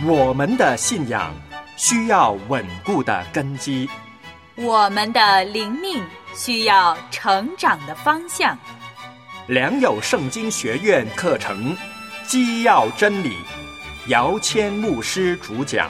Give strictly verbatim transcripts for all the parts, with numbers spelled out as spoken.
我们的信仰需要稳固的根基， 我们的灵命需要成长的方向。 良友圣经学院课程基要真理，姚谦牧师主讲。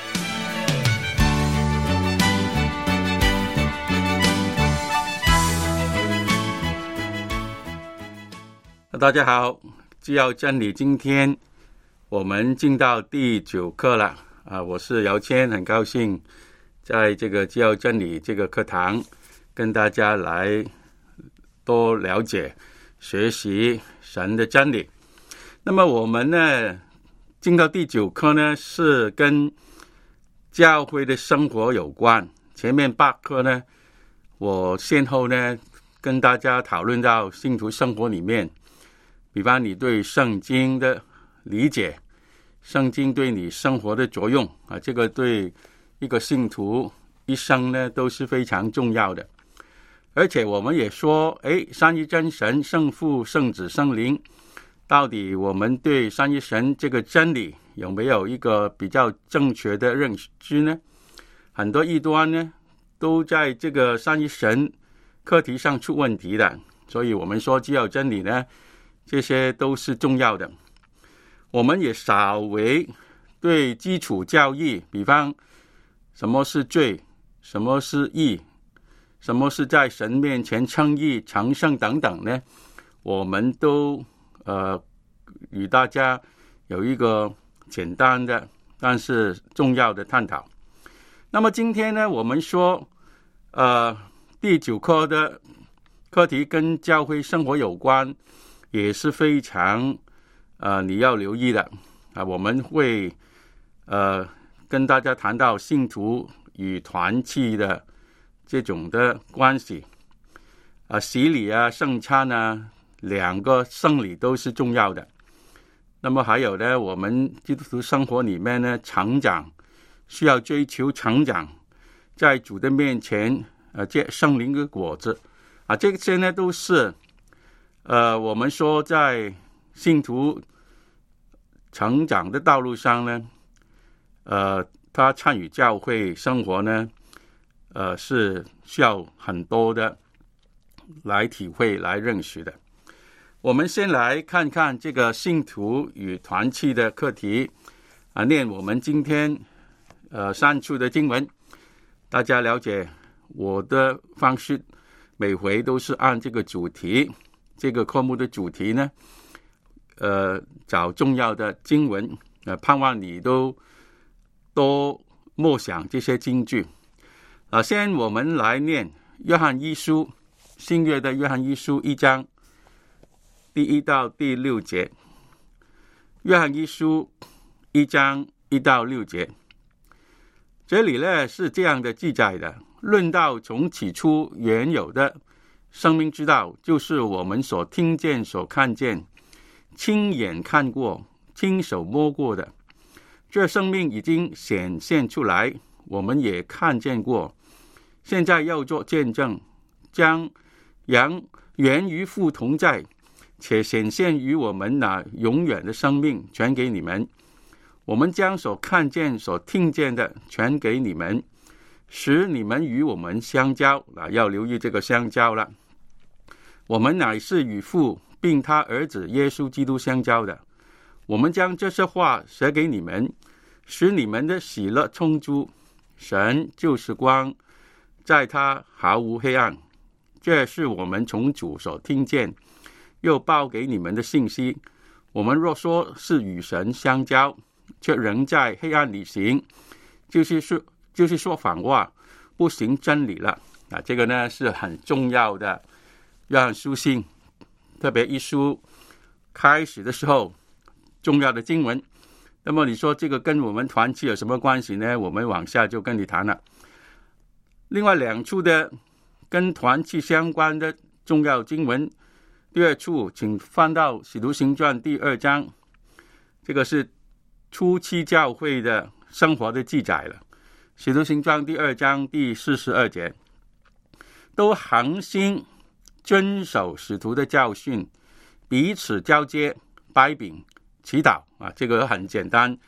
大家好，基要真理，今天我们进到第九课了啊！我是姚谦，很高兴在这个基要真理这个课堂跟大家来多了解、学习神的真理。那么我们呢，进到第九课呢，是跟教会的生活有关。前面八课呢，我先后呢跟大家讨论到信徒生活里面，比方你对圣经的理解，圣经对你生活的作用啊，这个对一个信徒一生呢都是非常重要的。而且我们也说，诶，三一真神、圣父、圣子、圣灵，到底我们对三一神这个真理有没有一个比较正确的认知呢？很多异端呢都在这个三一神课题上出问题的，所以我们说基要真理呢，这些都是重要的。我们也稍微对基础教义，比方什么是罪，什么是义，什么是在神面前称义、成圣等等呢，我们都呃与大家有一个简单的但是重要的探讨。那么今天呢，我们说呃第九课的课题跟教会生活有关，也是非常呃你要留意的啊。我们会呃跟大家谈到信徒与团契的这种的关系啊，洗礼啊、圣餐啊，两个圣礼都是重要的。那么还有呢，我们基督徒生活里面呢，成长需要追求成长，在主的面前呃结圣灵的果子啊，这些呢都是呃我们说在信徒成长的道路上呢，呃他参与教会生活呢，呃是需要很多的来体会、来认识的。我们先来看看这个信徒与团契的课题啊，念我们今天呃三处的经文。大家了解我的方式，每回都是按这个主题，这个科目的主题呢，呃，找重要的经文，呃，盼望你都多默想这些经句。啊，先我们来念约翰一书，新约的约翰一书一章第一到第六节。约翰一书一章一到六节，这里呢是这样的记载的：论到从起初原有的生命之道，就是我们所听见、所看见、亲眼看过、亲手摸过的。这生命已经显现出来，我们也看见过，现在要做见证，将原源于父同在，且显现于我们那永远的生命传给你们。我们将所看见、所听见的传给你们，使你们与我们相交。啊，要留意这个相交了。我们乃是与父并他儿子耶稣基督相交的。我们将这些话写给你们，使你们的喜乐充足。神就是光，在他毫无黑暗。这是我们从主所听见又报给你们的信息。我们若说是与神相交，却仍在黑暗里行，就是说就是说反话，不行真理了。啊，这个呢是很重要的约翰书信，特别一书开始的时候重要的经文。那么你说这个跟我们团契有什么关系呢？我们往下就跟你谈了。另外两处的跟团契相关的重要经文，第二处请翻到使徒行传第二章，这个是初期教会的生活的记载了。使徒行传第二章第四十二节，都恒心遵守使徒的教训，彼此交接，掰饼祈祷啊，这个很简单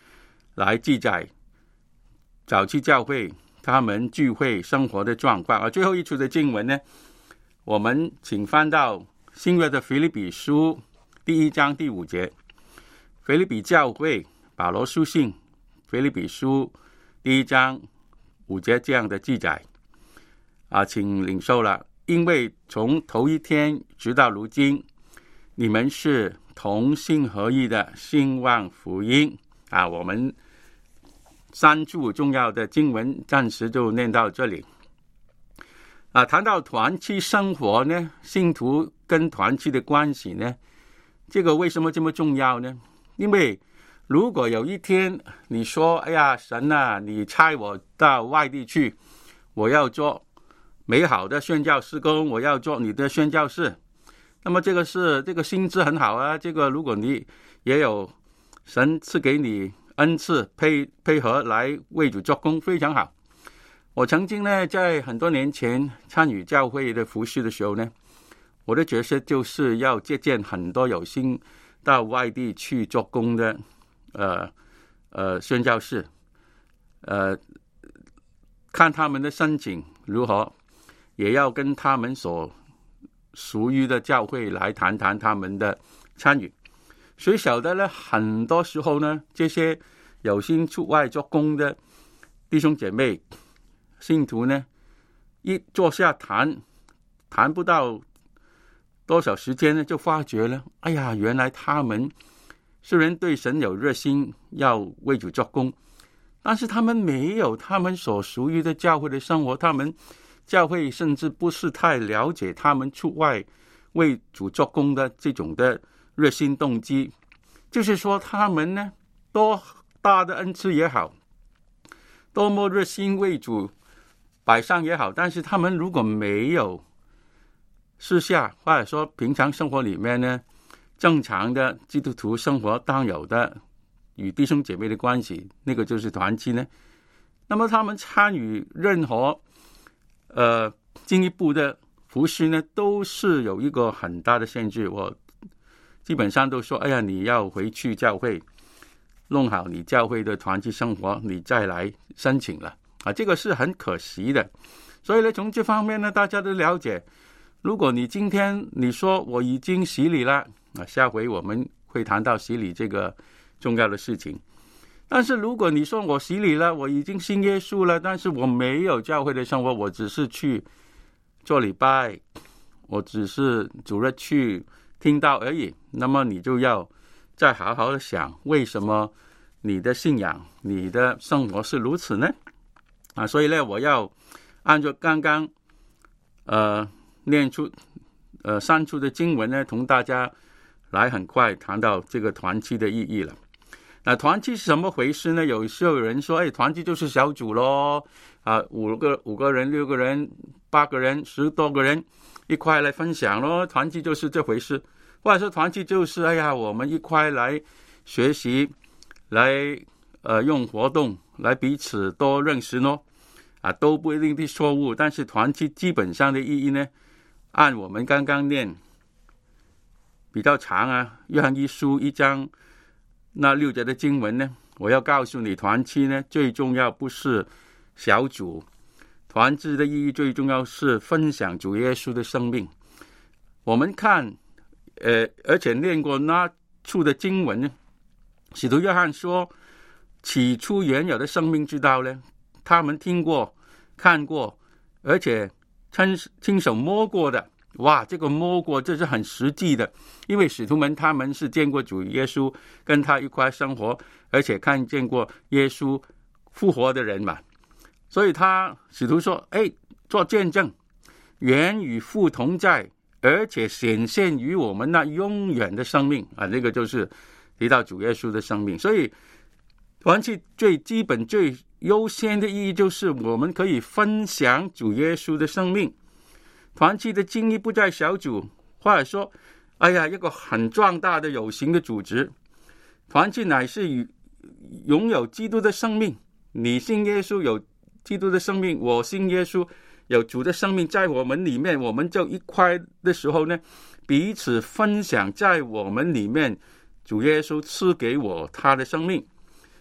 来记载早期教会他们聚会生活的状况。而最后一处的经文呢，我们请翻到新约的腓立比书第一章第五节，腓立比教会保罗书信腓立比书第一章五节这样的记载啊，请领受了。因为从头一天直到如今，你们是同心合意的兴旺福音啊。我们三处重要的经文暂时就念到这里啊。谈到团契生活呢，信徒跟团契的关系呢，这个为什么这么重要呢？因为如果有一天你说，哎呀，神啊，你差我到外地去，我要做美好的宣教事工，我要做你的宣教士，那么这个是这个薪资很好啊，这个如果你也有神赐给你恩赐配配合来为主做工，非常好。我曾经呢在很多年前参与教会的服事的时候呢，我的角色就是要接见很多有心到外地去做工的呃呃宣教士，呃看他们的申请如何，也要跟他们所属于的教会来谈谈他们的参与。所以晓得呢，很多时候呢，这些有心出外做工的弟兄姐妹信徒呢，一坐下谈谈不到多少时间呢，就发觉了，哎呀，原来他们虽然对神有热心要为主做工，但是他们没有他们所属于的教会的生活，他们教会甚至不是太了解他们出外为主做工的这种的热心动机。就是说他们呢，多大的恩赐也好，多么热心为主摆上也好，但是他们如果没有私下或者说平常生活里面呢，正常的基督徒生活当有的与弟兄姐妹的关系，那个就是团契呢，那么他们参与任何呃进一步的服事呢，都是有一个很大的限制。我基本上都说，哎呀，你要回去教会弄好你教会的团契生活，你再来申请了啊，这个是很可惜的。所以呢，从这方面呢，大家都了解，如果你今天你说我已经洗礼了啊，下回我们会谈到洗礼这个重要的事情。但是如果你说我洗礼了，我已经信耶稣了，但是我没有教会的生活，我只是去做礼拜，我只是主日去听到而已，那么你就要再好好的想，为什么你的信仰你的生活是如此呢啊？所以呢，我要按照刚刚呃念出呃三处的经文呢，同大家来很快谈到这个团契的意义了。那团契是什么回事呢？有时候有人说，哎，团契就是小组咯，啊，五个五个人、六个人、八个人、十多个人一块来分享咯，团契就是这回事。或者说团契就是哎呀，我们一块来学习，来呃用活动来彼此多认识咯，啊，都不一定的错误。但是团契基本上的意义呢，按我们刚刚念比较长啊，约翰一书一章那六节的经文呢，我要告诉你，团契呢最重要不是小组，团契的意义最重要是分享主耶稣的生命。我们看呃，而且念过那处的经文呢，使徒约翰说，起初原有的生命之道呢，他们听过看过，而且亲亲手摸过的。哇，这个摸过这是很实际的，因为使徒们他们是见过主耶稣，跟他一块生活，而且看见过耶稣复活的人嘛，所以他使徒说，哎，做见证，原与父同在，而且显现于我们那永远的生命啊，这个就是提到主耶稣的生命。所以团契最基本最优先的意义就是我们可以分享主耶稣的生命。团契的经义不在小组，或者说哎呀一个很壮大的有形的组织，团契乃是拥有基督的生命，你信耶稣有基督的生命，我信耶稣有主的生命在我们里面，我们就一块的时候呢，彼此分享在我们里面主耶稣赐给我他的生命。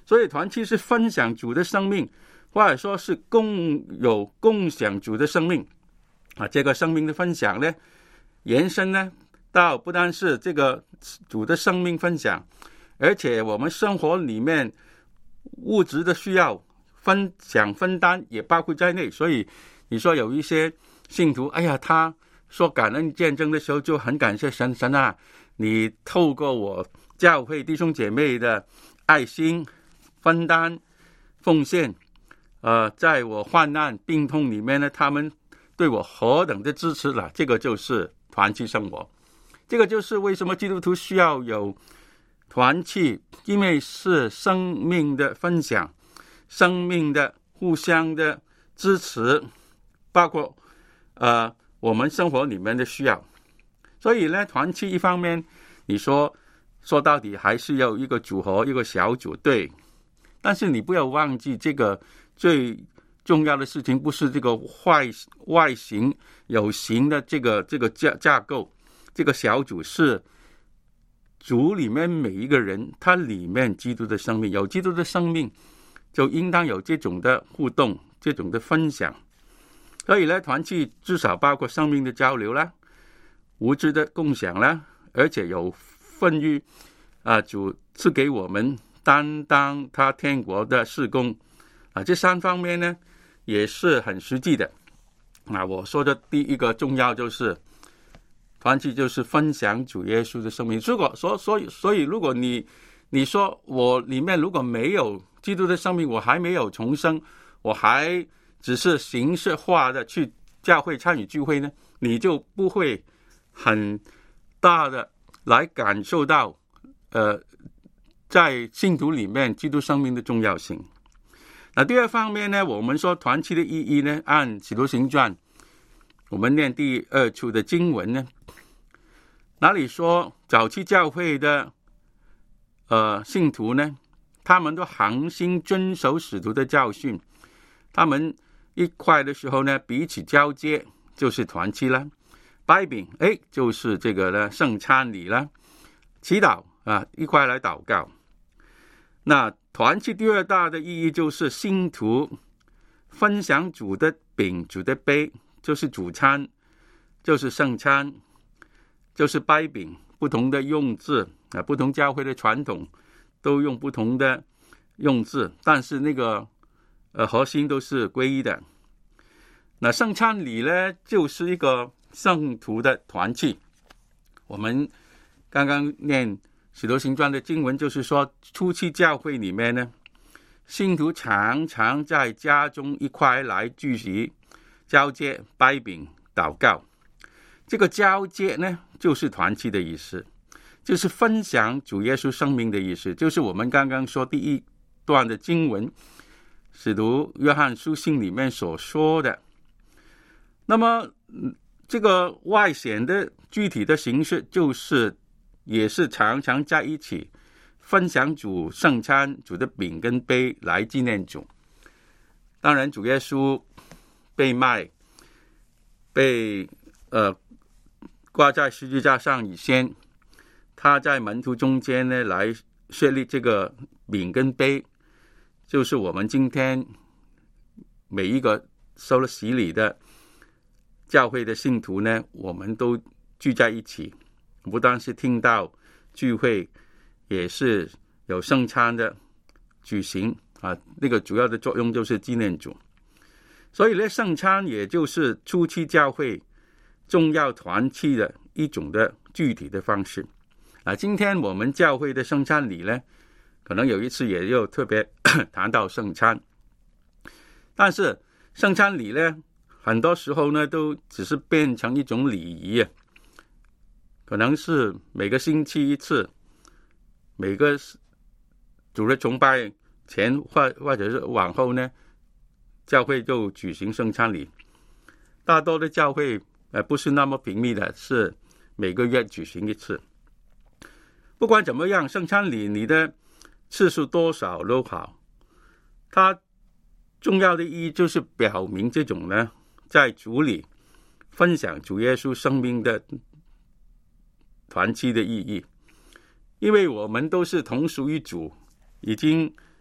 所以团契是分享主的生命，或者说是共有共享主的生命啊。这个生命的分享呢，延伸呢到不单是这个主的生命分享，而且我们生活里面物质的需要分享分担也包括在内。所以你说有一些信徒，哎呀，他说感恩见证的时候就很感谢神，神啊，你透过我教会弟兄姐妹的爱心分担奉献，呃，在我患难病痛里面呢，他们对我何等的支持了，这个就是团契生活。这个就是为什么基督徒需要有团契，因为是生命的分享，生命的互相的支持，包括呃我们生活里面的需要。所以呢，团契一方面你说说到底还是要一个组合，一个小组，对，但是你不要忘记，这个最重要的事情不是这个外外形有形的这个这个架架构，这个小组是组里面每一个人，他里面基督的生命，有基督的生命就应当有这种的互动，这种的分享。所以呢，团契至少包括生命的交流啦，物质的共享啦，而且有份于啊主赐给我们担当他天国的事工啊，这三方面呢也是很实际的。啊，我说的第一个重要就是团契就是分享主耶稣的生命。如果所所以所以如果你你说我里面如果没有基督的生命，我还没有重生，我还只是形式化的去教会参与聚会呢，你就不会很大的来感受到呃在信徒里面基督生命的重要性。那第二方面呢，我们说团契的意义呢，按使徒行传我们念第二处的经文呢，哪里说早期教会的呃信徒呢，他们都恒心遵守使徒的教训，他们一块的时候呢，彼此交接就是团契啦，掰饼哎就是这个呢圣餐礼啦，祈祷啊一块来祷告。那团契第二大的意义就是信徒分享主的饼主的杯，就是主餐，就是圣餐，就是掰饼，不同的用字啊，不同教会的传统都用不同的用字，但是那个呃核心都是归一的。那圣餐礼呢，就是一个圣徒的团契。我们刚刚念使徒行传的经文，就是说初期教会里面呢，信徒常常在家中一块来聚集交接掰饼祷告。这个交接呢，就是团契的意思，就是分享主耶稣生命的意思，就是我们刚刚说第一段的经文使徒约翰书信里面所说的。那么这个外显的具体的形式，就是也是常常在一起分享主圣餐，主的饼跟杯来纪念主。当然主耶稣被卖被呃挂在十字架上以前，他在门徒中间呢来设立这个饼跟杯，就是我们今天每一个受了洗礼的教会的信徒呢，我们都聚在一起，不但是听到聚会，也是有圣餐的举行啊。那个主要的作用就是纪念主。所以呢，圣餐也就是初期教会重要团契的一种的具体的方式啊。今天我们教会的圣餐礼呢，可能有一次也有特别谈到圣餐，但是圣餐礼呢，很多时候呢都只是变成一种礼仪，可能是每个星期一次，每个主日崇拜前或或者是往后呢，教会就举行圣餐礼。大多的教会呃不是那么频密的，是每个月举行一次。不管怎么样，圣餐礼你的次数多少都好，它重要的意义就是表明这种呢在主里分享主耶稣生命的团契的意义。因为我们都是同属于主，已经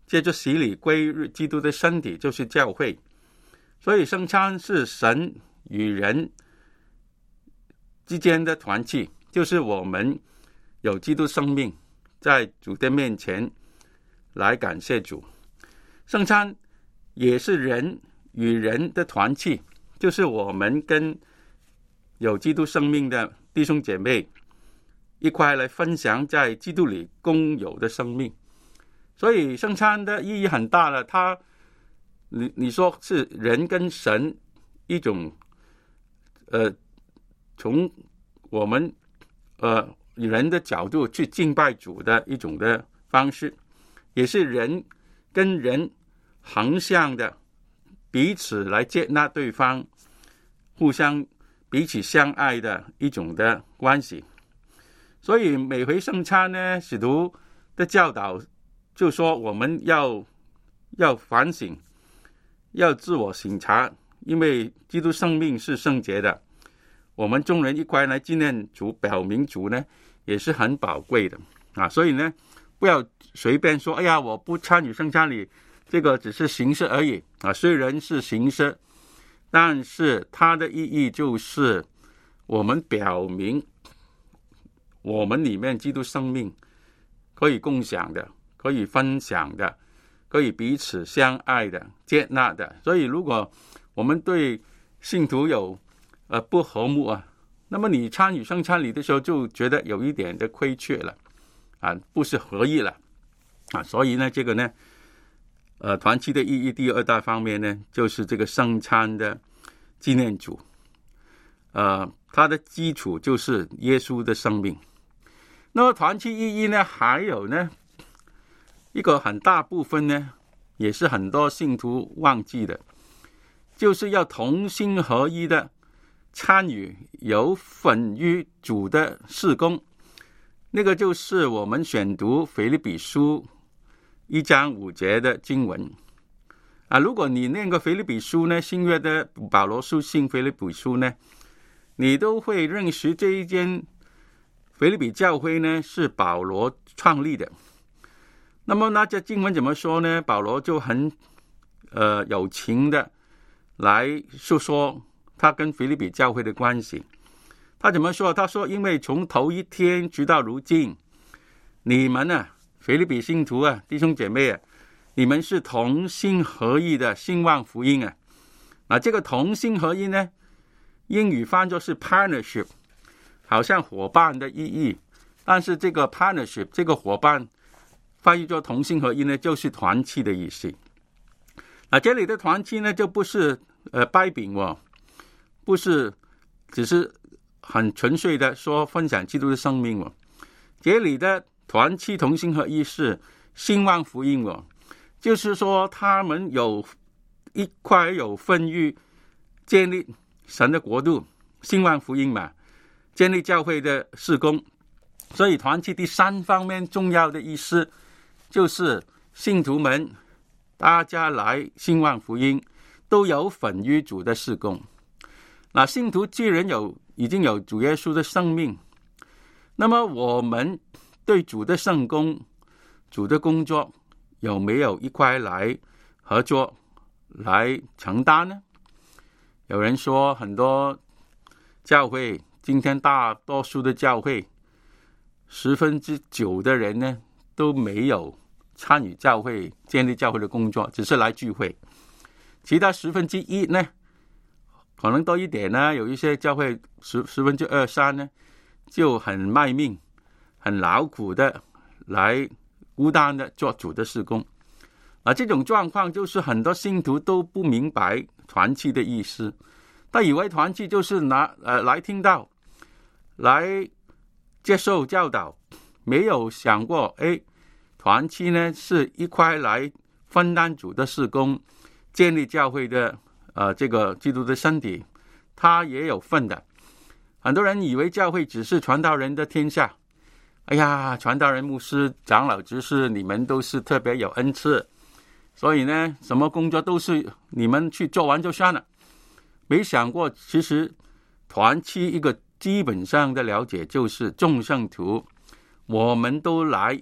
借着洗礼归入基督的身体，就是教会。所以圣餐是神与人之间的团契，就是我们有基督生命在主的面前来感谢主。圣餐也是人与人的团契，就是我们跟有基督生命的弟兄姐妹一块来分享在基督里共有的生命。所以圣餐的意义很大了，它你你说是人跟神一种呃从我们呃人的角度去敬拜主的一种的方式，也是人跟人横向的彼此来接纳对方，互相彼此相爱的一种的关系。所以每回圣餐呢，使徒的教导就说我们要要反省，要自我省察，因为基督生命是圣洁的，我们众人一块来纪念主，表明主呢也是很宝贵的啊。所以呢，不要随便说，哎呀，我不参与圣餐礼，这个只是形式而已啊。虽然是形式，但是它的意义就是我们表明我们里面基督生命可以共享的，可以分享的，可以彼此相爱的，接纳的。所以如果我们对信徒有呃不和睦啊，那么你参与圣餐礼的时候就觉得有一点的亏缺了啊，不是合意了啊。所以呢，这个呢呃团契的意义第二大方面呢，就是这个圣餐的纪念主，呃它的基础就是耶稣的生命。那么团契意义呢，还有呢一个很大部分呢，也是很多信徒忘记的，就是要同心合一的参与有份于主的事工。那个就是我们选读腓立比书一章五节的经文啊。如果你念过腓立比书呢，新约的保罗书信腓立比书呢，你都会认识这一间腓立比教会呢是保罗创立的。那么那这经文怎么说呢？保罗就很呃有情的来述说他跟腓立比教会的关系。他怎么说？他说，因为从头一天直到如今，你们啊腓立比信徒啊，弟兄姐妹啊，你们是同心合意的兴旺福音啊。那这个同心合一呢，英语翻作是 partnership， 好像伙伴的意义，但是这个 partnership 这个伙伴翻译作同心合一呢，就是团契的意思。那这里的团契呢，就不是呃掰饼哦，不是只是很纯粹的说分享基督的生命哦。这里的团契同心合一是兴旺福音哦，就是说他们有一块有份于建立神的国度，兴旺福音嘛，建立教会的事工。所以团契第三方面重要的意思就是信徒们大家来兴旺福音，都有份于主的事工。那信徒既然有已经有主耶稣的生命，那么我们对主的圣工、主的工作有没有一块来合作来承担呢？有人说很多教会，今天大多数的教会十分之九的人呢都没有参与教会建立教会的工作，只是来聚会。其他十分之一呢，可能多一点呢，有一些教会十十分之二三呢，就很卖命、很劳苦的来孤单的做主的事工。啊，这种状况就是很多信徒都不明白团契的意思，他以为团契就是拿呃来听道、来接受教导，没有想过，哎，团契呢是一块来分担主的事工，建立教会的呃这个基督的身体，他也有份的。很多人以为教会只是传道人的天下，哎呀，传道人、牧师、长老、执事，你们都是特别有恩赐，所以呢，什么工作都是你们去做完就算了。没想过，其实团契一个基本上的了解就是众圣徒，我们都来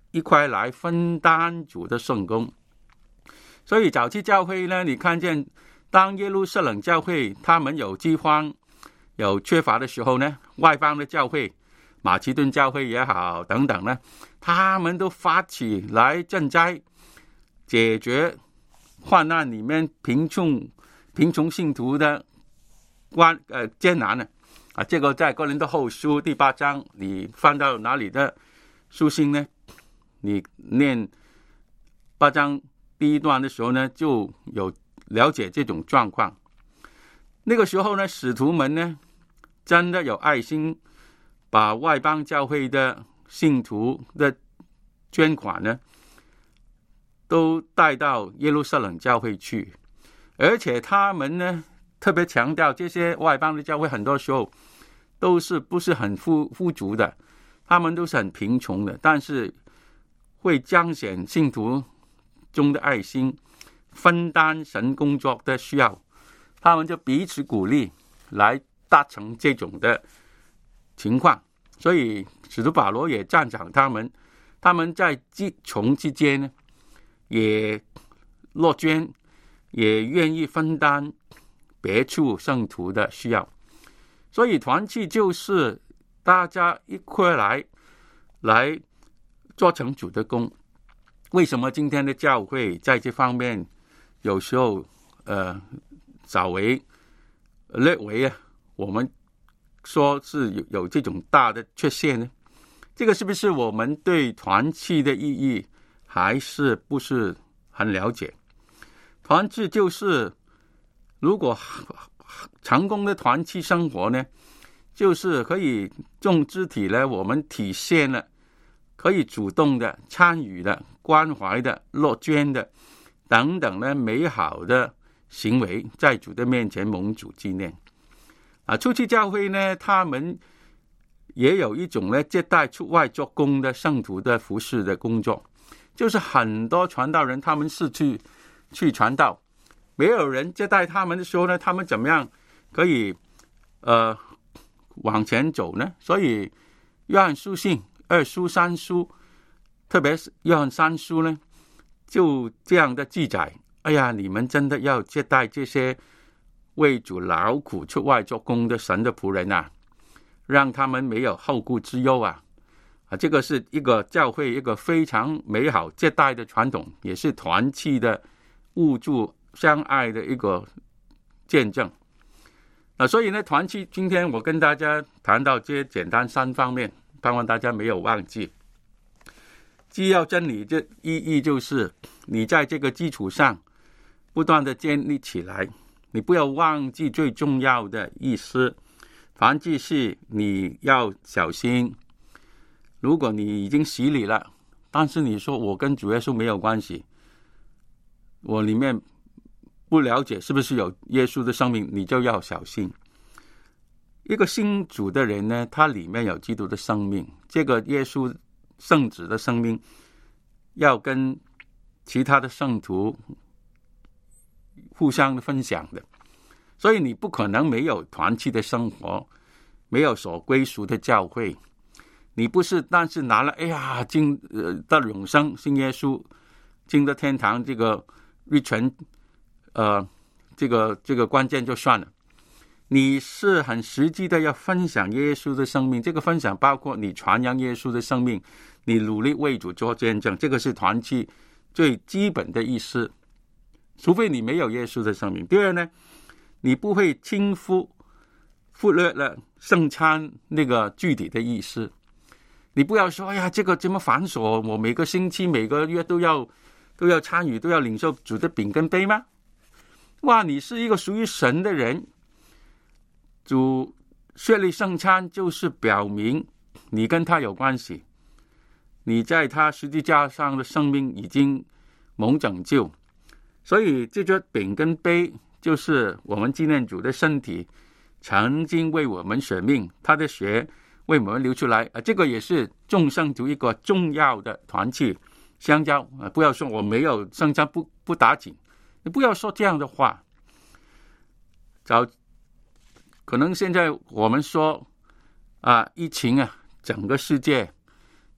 一块来分担主的圣工。所以早期教会呢，你看见当耶路撒冷教会他们有饥荒有缺乏的时候呢，外邦的教会马其顿教会也好等等呢，他们都发起来赈灾，解决患难里面贫穷贫穷信徒的关呃艰难呢啊，这个在哥林多后书第八章，你翻到哪里的书信呢？你念八章第一段的时候呢，就有了解这种状况。那个时候呢，使徒们呢真的有爱心，把外邦教会的信徒的捐款呢都带到耶路撒冷教会去，而且他们呢特别强调，这些外邦的教会很多时候都是不是很富富足的，他们都是很贫穷的，但是会彰显信徒中的爱心，分担神工作的需要，他们就彼此鼓励来达成这种的情况。所以使徒保罗也赞赏他们，他们在饥穷之间呢也乐捐，也愿意分担别处圣徒的需要。所以团契就是大家一块来来做成主的工。为什么今天的教会在这方面有时候呃稍微略微啊，我们说是有有这种大的缺陷呢？这个是不是我们对团契的意义还是不是很了解？团契就是如果成功的团契生活呢，就是可以众肢体呢，我们体现了可以主动的参与的关怀的乐捐的等等呢美好的行为，在主的面前蒙主纪念啊。初期教会呢，他们也有一种呢接待出外做工的圣徒的服侍的工作，就是很多传道人他们是去去传道，没有人接待他们的时候呢，他们怎么样可以呃往前走呢？所以约翰书信二书三书，特别是约翰三书呢，就这样的记载，哎呀，你们真的要接待这些为主劳苦出外做工的神的仆人啊，让他们没有后顾之忧啊！啊，这个是一个教会一个非常美好接待的传统，也是团契的互助相爱的一个见证。啊，所以呢，团契今天我跟大家谈到这简单三方面，盼望大家没有忘记。既要真理，这意义就是你在这个基础上不断的建立起来，你不要忘记最重要的意思。凡事是你要小心。如果你已经洗礼了，但是你说我跟主耶稣没有关系，我里面不了解是不是有耶稣的生命，你就要小心。一个信主的人呢，他里面有基督的生命，这个耶稣圣子的生命要跟其他的圣徒互相的分享的，所以你不可能没有团契的生活，没有所归属的教会。你不是但是拿了哎呀进呃到永生信耶稣进到天堂这个日程呃这个这个关键就算了，你是很实际的要分享耶稣的生命，这个分享包括你传扬耶稣的生命，你努力为主做见证，这个是团契最基本的意思。除非你没有耶稣的生命。第二呢，你不会轻忽忽略了圣餐那个具体的意思。你不要说哎呀这个这么繁琐，我每个星期每个月都要都要参与，都要领受主的饼跟杯吗？哇，你是一个属于神的人，主设立圣餐就是表明你跟他有关系，你在他十字架上的生命已经蒙拯救，所以这个饼跟杯就是我们纪念主的身体曾经为我们舍命，他的血为我们流出来啊，这个也是众圣徒一个重要的团契相交啊！不要说我没有圣餐不不打紧，你不要说这样的话。早可能现在我们说啊，疫情啊，整个世界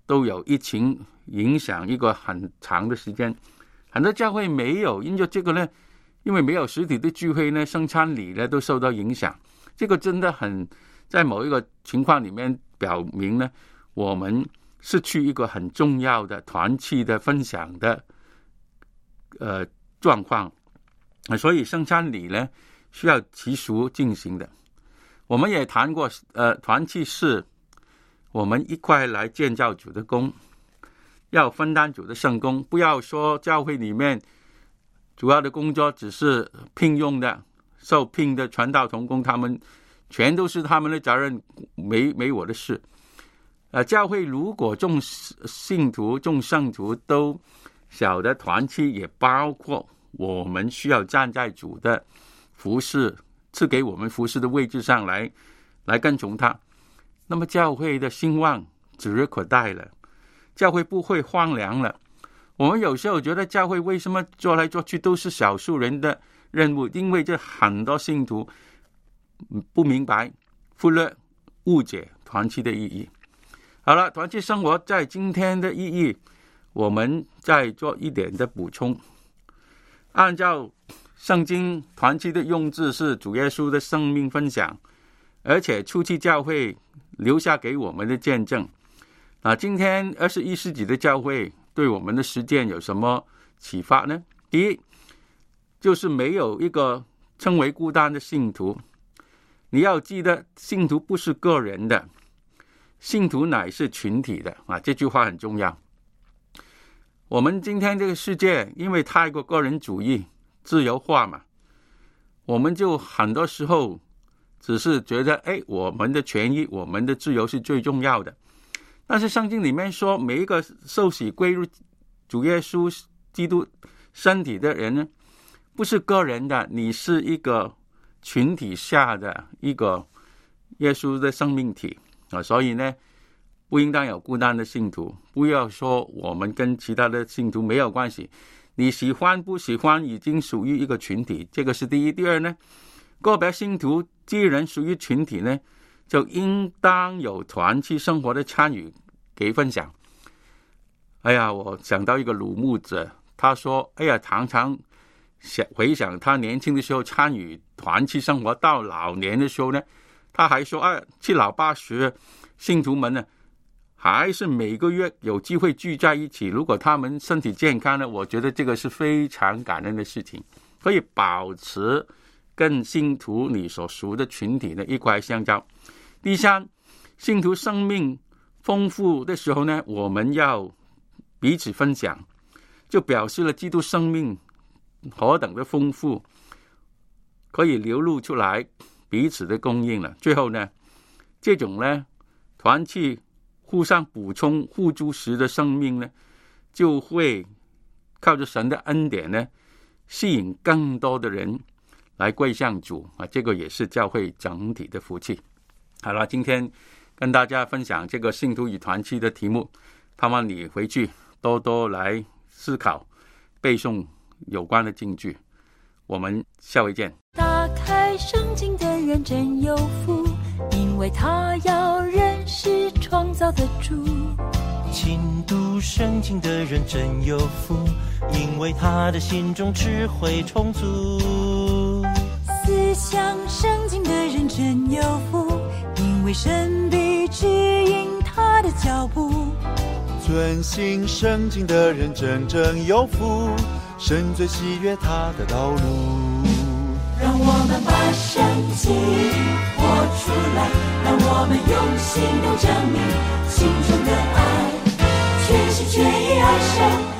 都有疫情影响一个很长的时间，很多教会没有，因为这个呢，因为没有实体的聚会呢，圣餐礼呢都受到影响。这个真的很在某一个情况里面表明呢，我们失去一个很重要的团契的分享的呃状况，所以圣餐礼呢需要习俗进行的。我们也谈过，呃，团契是我们一块来建造主的工，要分担主的圣工，不要说教会里面主要的工作只是聘用的、受聘的传道同工，他们全都是他们的责任，没没我的事。呃，教会如果众信徒、众圣徒都晓得团契，也包括我们需要站在主的服事赐给我们服事的位置上来来跟从他，那么教会的兴旺指日可待了，教会不会荒凉了。我们有时候觉得教会为什么做来做去都是少数人的任务，因为这很多信徒不明白、忽略、误解团契的意义。好了，团契生活在今天的意义，我们再做一点的补充。按照圣经，团契的用字是主耶稣的生命分享，而且初期教会留下给我们的见证。啊，今天二十一世纪的教会对我们的实践有什么启发呢？第一，就是没有一个称为孤单的信徒。你要记得，信徒不是个人的，信徒乃是群体的啊，这句话很重要。我们今天这个世界因为太过个人主义、自由化嘛，我们就很多时候只是觉得，哎，我们的权益、我们的自由是最重要的。但是圣经里面说，每一个受洗归入主耶稣基督身体的人呢，不是个人的，你是一个群体下的一个耶稣的生命体啊，所以呢，不应当有孤单的信徒。不要说我们跟其他的信徒没有关系，你喜欢不喜欢已经属于一个群体，这个是第一。第二呢，个别信徒既然属于群体呢，就应当有团契生活的参与给分享。哎呀，我想到一个鲁牧者，他说，哎呀，常常想回想他年轻的时候参与团契生活，到老年的时候呢，他还说，哎，七老八十信徒们呢，还是每个月有机会聚在一起，如果他们身体健康呢，我觉得这个是非常感恩的事情，可以保持跟信徒你所属的群体呢一块相交。第三，信徒生命丰富的时候呢，我们要彼此分享，就表示了基督生命何等的丰富，可以流露出来彼此的供应了。最后呢，这种呢团契互相补充互助时的生命呢，就会靠着神的恩典呢，吸引更多的人来归向主啊，这个也是教会整体的福气。好了，今天跟大家分享这个信徒与团契的题目，盼望你回去多多来思考背诵有关的金句。我们下回见。 打开圣经的人真有福，因为他要认识创造的主。 勤读圣经的人真有福，因为他的心中智慧充足。 思想圣经的人真有福，因为神必指引他的脚步。 遵行圣经的人真正有福，神最喜悦他的道路。 让我们把圣经活出来，让我们用行动证明心中的爱，全心全意爱神。